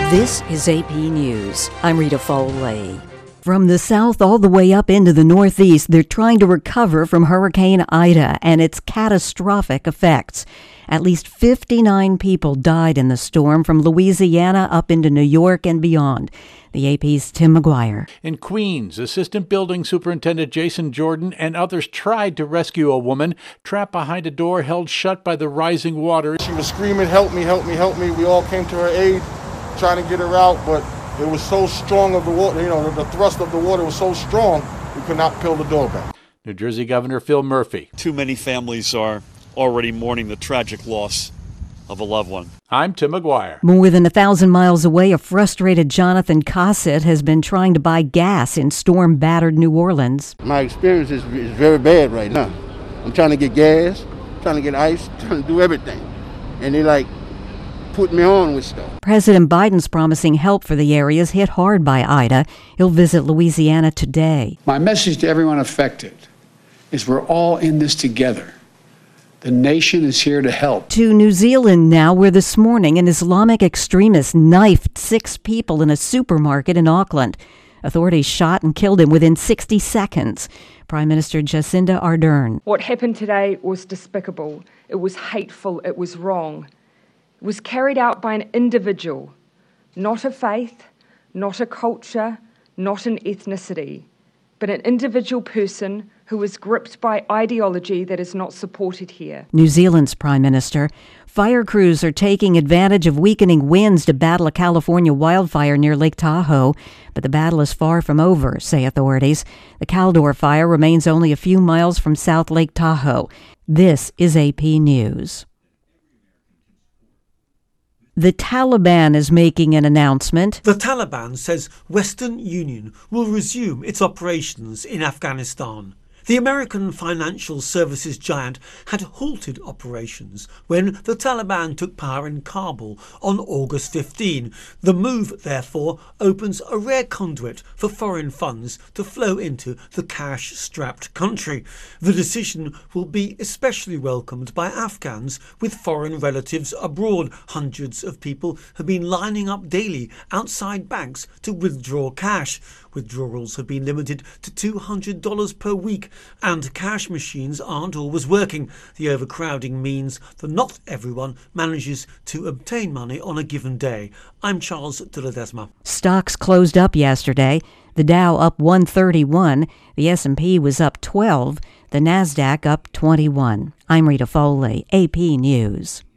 This is AP News. I'm Rita Foley. From the south all the way up into the northeast, they're trying to recover from Hurricane Ida and its catastrophic effects. At least 59 people died in the storm from Louisiana up into New York and beyond. The AP's Tim McGuire. In Queens, Assistant Building Superintendent Jason Jordan and others tried to rescue a woman trapped behind a door held shut by the rising water. She was screaming, "Help me, help me, help me." We all came to her aid, trying to get her out, but it was so strong of the water, the thrust of the water was so strong, we could not peel the door back. New Jersey Governor Phil Murphy. Too many families are already mourning the tragic loss of a loved one. I'm Tim McGuire. More than 1,000 miles away, a frustrated Jonathan Cossett has been trying to buy gas in storm-battered New Orleans. My experience is very bad right now. I'm trying to get gas, trying to get ice, trying to do everything. And they put me on with stuff. President Biden's promising help for the areas hit hard by Ida. He'll visit Louisiana today. My message to everyone affected is we're all in this together. The nation is here to help. To New Zealand now, where this morning an Islamic extremist knifed 6 people in a supermarket in Auckland. Authorities shot and killed him within 60 seconds. Prime Minister Jacinda Ardern. What happened today was despicable. It was hateful. It was wrong. It was carried out by an individual, not a faith, not a culture, not an ethnicity, but an individual person who was gripped by ideology that is not supported here. New Zealand's Prime Minister. Fire crews are taking advantage of weakening winds to battle a California wildfire near Lake Tahoe, but the battle is far from over, say authorities. The Caldor fire remains only a few miles from South Lake Tahoe. This is AP News. The Taliban is making an announcement. The Taliban says Western Union will resume its operations in Afghanistan. The American financial services giant had halted operations when the Taliban took power in Kabul on August 15. The move, therefore, opens a rare conduit for foreign funds to flow into the cash-strapped country. The decision will be especially welcomed by Afghans with foreign relatives abroad. Hundreds of people have been lining up daily outside banks to withdraw cash. Withdrawals have been limited to $200 per week, and cash machines aren't always working. The overcrowding means that not everyone manages to obtain money on a given day. I'm Charles de Ledesma. Stocks closed up yesterday. The Dow up 131, the S&P was up 12, the Nasdaq up 21. I'm Rita Foley, AP News.